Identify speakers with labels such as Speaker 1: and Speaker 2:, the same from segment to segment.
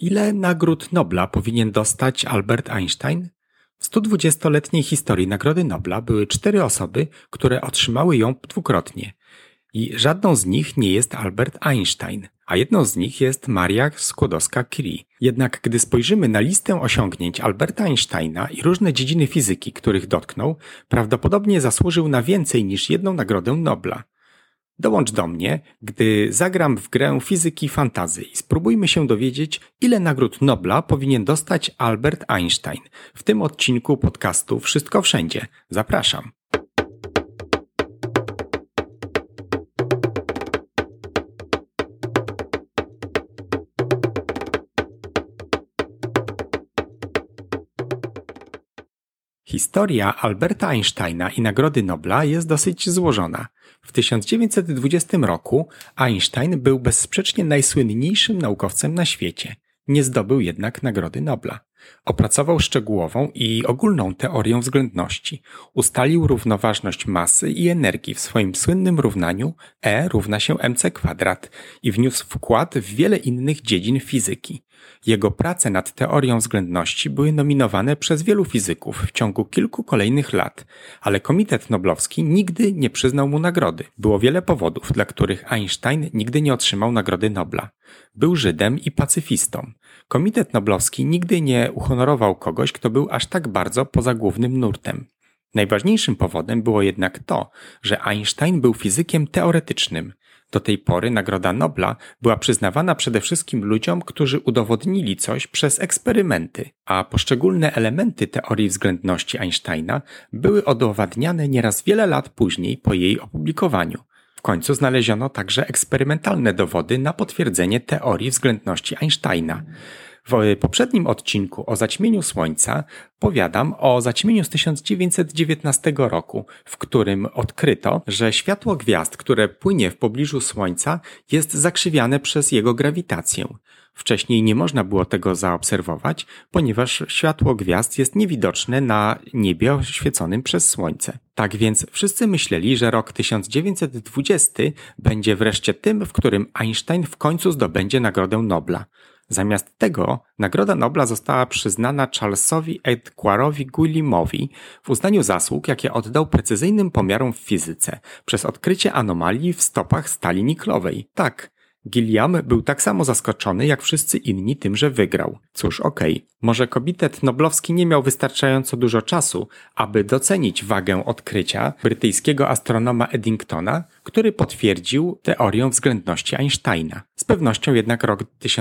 Speaker 1: Ile nagród Nobla powinien dostać Albert Einstein? W 120-letniej historii Nagrody Nobla były 4 osoby, które otrzymały ją dwukrotnie. I żadną z nich nie jest Albert Einstein, a jedną z nich jest Maria Skłodowska-Curie. Jednak gdy spojrzymy na listę osiągnięć Alberta Einsteina i różne dziedziny fizyki, których dotknął, prawdopodobnie zasłużył na więcej niż jedną Nagrodę Nobla. Dołącz do mnie, gdy zagram w grę fizyki fantazy i spróbujmy się dowiedzieć, ile nagród Nobla powinien dostać Albert Einstein. W tym odcinku podcastu Wszystko Wszędzie. Zapraszam. Historia Alberta Einsteina i Nagrody Nobla jest dosyć złożona. W 1920 roku Einstein był bezsprzecznie najsłynniejszym naukowcem na świecie. Nie zdobył jednak Nagrody Nobla. Opracował szczegółową i ogólną teorię względności. Ustalił równoważność masy i energii w swoim słynnym równaniu E równa się mc² i wniósł wkład w wiele innych dziedzin fizyki. Jego prace nad teorią względności były nominowane przez wielu fizyków w ciągu kilku kolejnych lat, ale Komitet Noblowski nigdy nie przyznał mu nagrody. Było wiele powodów, dla których Einstein nigdy nie otrzymał Nagrody Nobla. Był Żydem i pacyfistą. Komitet Noblowski nigdy nie uhonorował kogoś, kto był aż tak bardzo poza głównym nurtem. Najważniejszym powodem było jednak to, że Einstein był fizykiem teoretycznym. Do tej pory Nagroda Nobla była przyznawana przede wszystkim ludziom, którzy udowodnili coś przez eksperymenty, a poszczególne elementy teorii względności Einsteina były udowadniane nieraz wiele lat później po jej opublikowaniu. W końcu znaleziono także eksperymentalne dowody na potwierdzenie teorii względności Einsteina. W poprzednim odcinku o zaćmieniu Słońca powiadam o zaćmieniu z 1919 roku, w którym odkryto, że światło gwiazd, które płynie w pobliżu Słońca, jest zakrzywiane przez jego grawitację. Wcześniej nie można było tego zaobserwować, ponieważ światło gwiazd jest niewidoczne na niebie oświeconym przez Słońce. Tak więc wszyscy myśleli, że rok 1920 będzie wreszcie tym, w którym Einstein w końcu zdobędzie Nagrodę Nobla. Zamiast tego Nagroda Nobla została przyznana Charlesowi Edgarowi Guillemowi w uznaniu zasług, jakie oddał precyzyjnym pomiarom w fizyce przez odkrycie anomalii w stopach stali niklowej. Tak, Guillem był tak samo zaskoczony jak wszyscy inni tym, że wygrał. Cóż, może Komitet Noblowski nie miał wystarczająco dużo czasu, aby docenić wagę odkrycia brytyjskiego astronoma Eddingtona, który potwierdził teorię względności Einsteina. Z pewnością jednak rok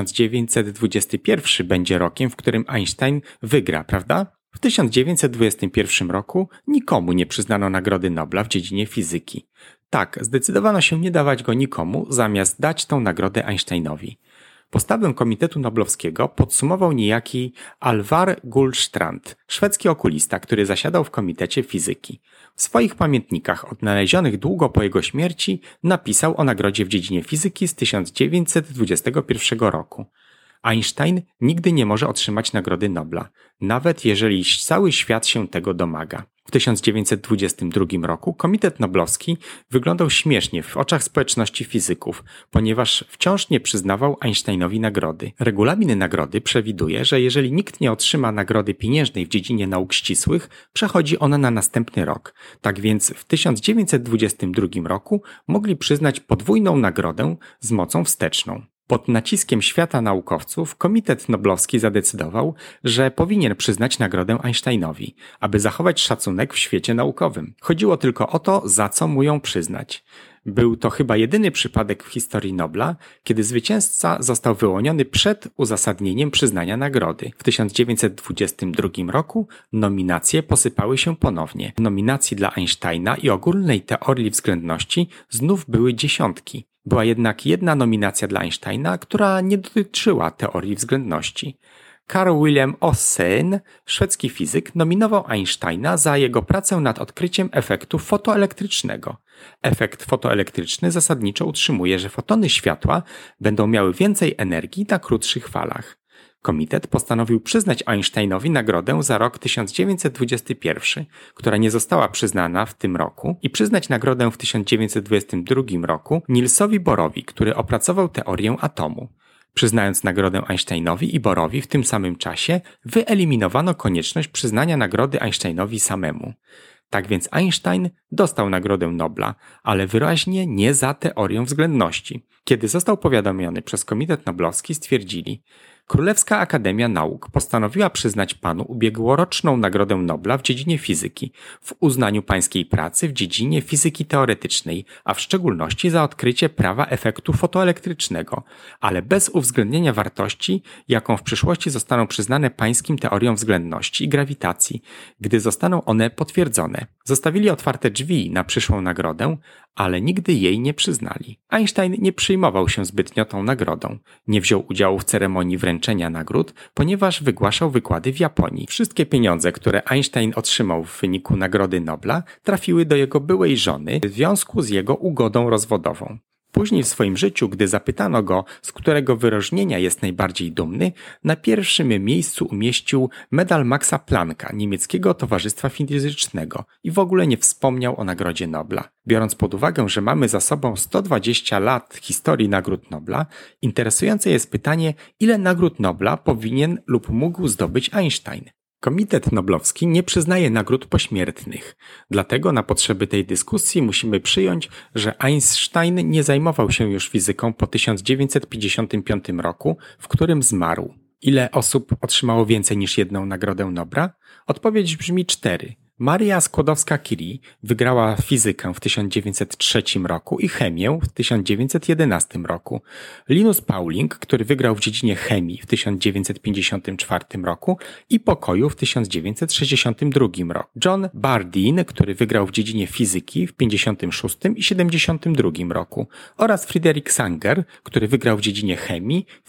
Speaker 1: 1921 będzie rokiem, w którym Einstein wygra, prawda? W 1921 roku nikomu nie przyznano Nagrody Nobla w dziedzinie fizyki. Tak, zdecydowano się nie dawać go nikomu, zamiast dać tą nagrodę Einsteinowi. Postawę Komitetu Noblowskiego podsumował niejaki Alvar Gullstrand, szwedzki okulista, który zasiadał w Komitecie Fizyki. W swoich pamiętnikach odnalezionych długo po jego śmierci napisał o nagrodzie w dziedzinie fizyki z 1921 roku. Einstein nigdy nie może otrzymać Nagrody Nobla, nawet jeżeli cały świat się tego domaga. W 1922 roku Komitet Noblowski wyglądał śmiesznie w oczach społeczności fizyków, ponieważ wciąż nie przyznawał Einsteinowi nagrody. Regulamin nagrody przewiduje, że jeżeli nikt nie otrzyma nagrody pieniężnej w dziedzinie nauk ścisłych, przechodzi ona na następny rok. Tak więc w 1922 roku mogli przyznać podwójną nagrodę z mocą wsteczną. Pod naciskiem świata naukowców Komitet Noblowski zadecydował, że powinien przyznać nagrodę Einsteinowi, aby zachować szacunek w świecie naukowym. Chodziło tylko o to, za co mu ją przyznać. Był to chyba jedyny przypadek w historii Nobla, kiedy zwycięzca został wyłoniony przed uzasadnieniem przyznania nagrody. W 1922 roku nominacje posypały się ponownie. Nominacji dla Einsteina i ogólnej teorii względności znów były dziesiątki. Była jednak jedna nominacja dla Einsteina, która nie dotyczyła teorii względności. Carl Wilhelm Ohlsen, szwedzki fizyk, nominował Einsteina za jego pracę nad odkryciem efektu fotoelektrycznego. Efekt fotoelektryczny zasadniczo utrzymuje, że fotony światła będą miały więcej energii na krótszych falach. Komitet postanowił przyznać Einsteinowi nagrodę za rok 1921, która nie została przyznana w tym roku, i przyznać nagrodę w 1922 roku Nielsowi Bohrowi, który opracował teorię atomu. Przyznając nagrodę Einsteinowi i Bohrowi w tym samym czasie, wyeliminowano konieczność przyznania nagrody Einsteinowi samemu. Tak więc Einstein dostał Nagrodę Nobla, ale wyraźnie nie za teorię względności. Kiedy został powiadomiony przez Komitet Noblowski, stwierdzili: Królewska Akademia Nauk postanowiła przyznać panu ubiegłoroczną Nagrodę Nobla w dziedzinie fizyki, w uznaniu pańskiej pracy w dziedzinie fizyki teoretycznej, a w szczególności za odkrycie prawa efektu fotoelektrycznego, ale bez uwzględnienia wartości, jaką w przyszłości zostaną przyznane pańskim teoriom względności i grawitacji, gdy zostaną one potwierdzone. Zostawili otwarte drzwi na przyszłą nagrodę, ale nigdy jej nie przyznali. Einstein nie przyjmował się zbytnio tą nagrodą. Nie wziął udziału w ceremonii wręczenia nagród, ponieważ wygłaszał wykłady w Japonii. Wszystkie pieniądze, które Einstein otrzymał w wyniku Nagrody Nobla, trafiły do jego byłej żony w związku z jego ugodą rozwodową. Później w swoim życiu, gdy zapytano go, z którego wyróżnienia jest najbardziej dumny, na pierwszym miejscu umieścił medal Maxa Plancka, niemieckiego towarzystwa fizycznego, i w ogóle nie wspomniał o Nagrodzie Nobla. Biorąc pod uwagę, że mamy za sobą 120 lat historii nagród Nobla, interesujące jest pytanie, ile nagród Nobla powinien lub mógł zdobyć Einstein. Komitet Noblowski nie przyznaje nagród pośmiertnych, dlatego na potrzeby tej dyskusji musimy przyjąć, że Einstein nie zajmował się już fizyką po 1955 roku, w którym zmarł. Ile osób otrzymało więcej niż jedną Nagrodę Nobla? Odpowiedź brzmi 4. Maria Skłodowska-Curie wygrała fizykę w 1903 roku i chemię w 1911 roku. Linus Pauling, który wygrał w dziedzinie chemii w 1954 roku i pokoju w 1962 roku. John Bardeen, który wygrał w dziedzinie fizyki w 1956 i 1972 roku. Oraz Friedrich Sanger, który wygrał w dziedzinie chemii w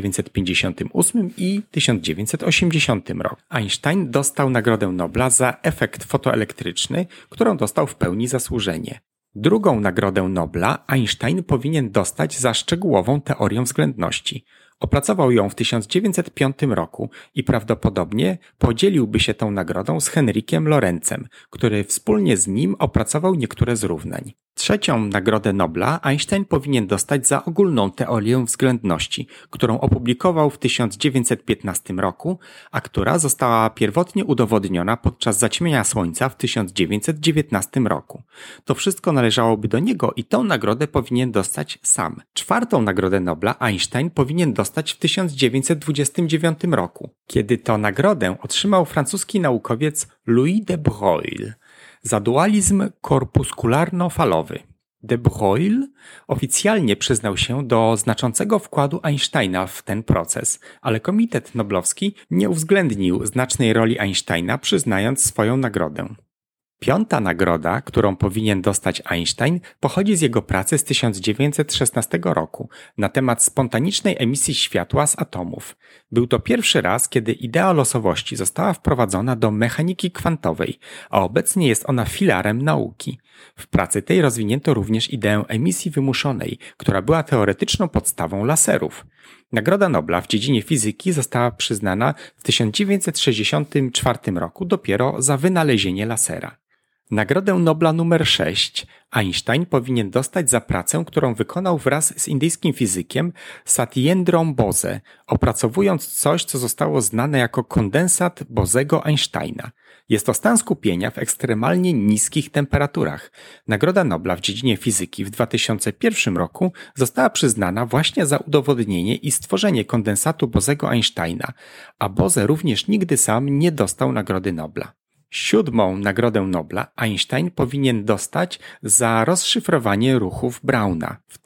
Speaker 1: 1958 i 1980 roku. Einstein dostał Nagrodę Nobla za efekt fotoelektryczny, którą dostał w pełni zasłużenie. Drugą Nagrodę Nobla Einstein powinien dostać za szczegółową teorię względności. Opracował ją w 1905 roku i prawdopodobnie podzieliłby się tą nagrodą z Henrykiem Lorencem, który wspólnie z nim opracował niektóre z równań. Trzecią Nagrodę Nobla Einstein powinien dostać za ogólną teorię względności, którą opublikował w 1915 roku, a która została pierwotnie udowodniona podczas zaćmienia Słońca w 1919 roku. To wszystko należałoby do niego i tę nagrodę powinien dostać sam. Czwartą Nagrodę Nobla Einstein powinien dostać w 1929 roku, kiedy to nagrodę otrzymał francuski naukowiec Louis de Broglie za dualizm korpuskularno-falowy. De Broglie oficjalnie przyznał się do znaczącego wkładu Einsteina w ten proces, ale Komitet Noblowski nie uwzględnił znacznej roli Einsteina, przyznając swoją nagrodę. Piąta nagroda, którą powinien dostać Einstein, pochodzi z jego pracy z 1916 roku na temat spontanicznej emisji światła z atomów. Był to pierwszy raz, kiedy idea losowości została wprowadzona do mechaniki kwantowej, a obecnie jest ona filarem nauki. W pracy tej rozwinięto również ideę emisji wymuszonej, która była teoretyczną podstawą laserów. Nagroda Nobla w dziedzinie fizyki została przyznana w 1964 roku dopiero za wynalezienie lasera. Nagrodę Nobla numer 6 Einstein powinien dostać za pracę, którą wykonał wraz z indyjskim fizykiem Satyendrą Bose, opracowując coś, co zostało znane jako kondensat Bosego-Einsteina. Jest to stan skupienia w ekstremalnie niskich temperaturach. Nagroda Nobla w dziedzinie fizyki w 2001 roku została przyznana właśnie za udowodnienie i stworzenie kondensatu Bosego-Einsteina, a Bose również nigdy sam nie dostał Nagrody Nobla. Siódmą Nagrodę Nobla Einstein powinien dostać za rozszyfrowanie ruchów Brauna. W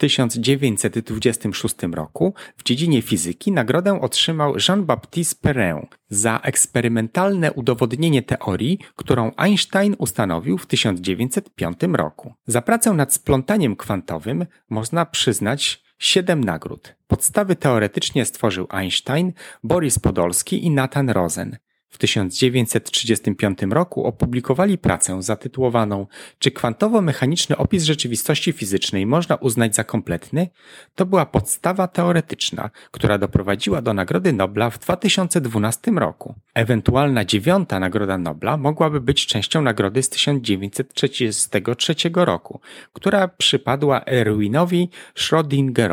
Speaker 1: 1926 roku w dziedzinie fizyki nagrodę otrzymał Jean-Baptiste Perrin za eksperymentalne udowodnienie teorii, którą Einstein ustanowił w 1905 roku. Za pracę nad splątaniem kwantowym można przyznać 7 nagród. Podstawy teoretycznie stworzył Einstein, Boris Podolski i Nathan Rosen. W 1935 roku opublikowali pracę zatytułowaną „Czy kwantowo-mechaniczny opis rzeczywistości fizycznej można uznać za kompletny?” To była podstawa teoretyczna, która doprowadziła do Nagrody Nobla w 2012 roku. Ewentualna 9. Nagroda Nobla mogłaby być częścią nagrody z 1933 roku, która przypadła Erwinowi Schrödingerowi.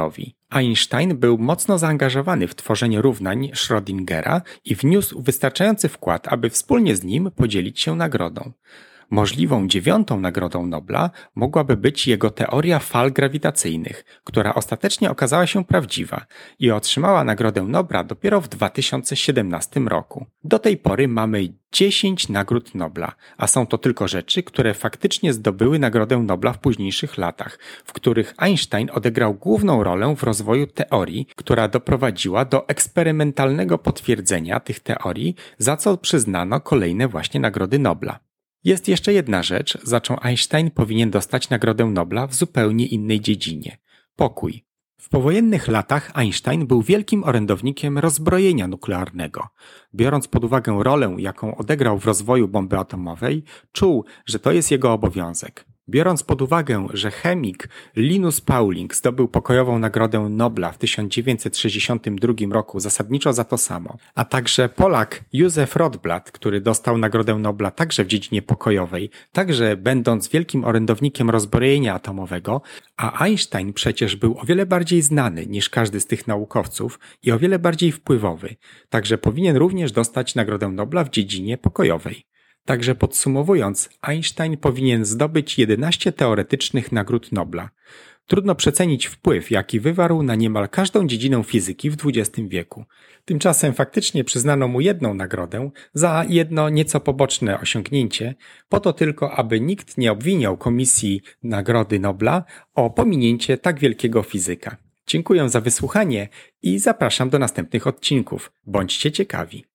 Speaker 1: Einstein był mocno zaangażowany w tworzenie równań Schrödingera i wniósł wystarczający wkład, aby wspólnie z nim podzielić się nagrodą. Możliwą 9. nagrodą Nobla mogłaby być jego teoria fal grawitacyjnych, która ostatecznie okazała się prawdziwa i otrzymała Nagrodę Nobla dopiero w 2017 roku. Do tej pory mamy 10 nagród Nobla, a są to tylko rzeczy, które faktycznie zdobyły Nagrodę Nobla w późniejszych latach, w których Einstein odegrał główną rolę w rozwoju teorii, która doprowadziła do eksperymentalnego potwierdzenia tych teorii, za co przyznano kolejne właśnie Nagrody Nobla. Jest jeszcze jedna rzecz, za czą Einstein powinien dostać Nagrodę Nobla w zupełnie innej dziedzinie – pokój. W powojennych latach Einstein był wielkim orędownikiem rozbrojenia nuklearnego. Biorąc pod uwagę rolę, jaką odegrał w rozwoju bomby atomowej, czuł, że to jest jego obowiązek. Biorąc pod uwagę, że chemik Linus Pauling zdobył pokojową Nagrodę Nobla w 1962 roku zasadniczo za to samo, a także Polak Józef Rotblat, który dostał Nagrodę Nobla także w dziedzinie pokojowej, także będąc wielkim orędownikiem rozbrojenia atomowego, a Einstein przecież był o wiele bardziej znany niż każdy z tych naukowców i o wiele bardziej wpływowy, także powinien również dostać Nagrodę Nobla w dziedzinie pokojowej. Także podsumowując, Einstein powinien zdobyć 11 teoretycznych nagród Nobla. Trudno przecenić wpływ, jaki wywarł na niemal każdą dziedzinę fizyki w XX wieku. Tymczasem faktycznie przyznano mu jedną nagrodę za jedno nieco poboczne osiągnięcie, po to tylko, aby nikt nie obwiniał Komisji Nagrody Nobla o pominięcie tak wielkiego fizyka. Dziękuję za wysłuchanie i zapraszam do następnych odcinków. Bądźcie ciekawi.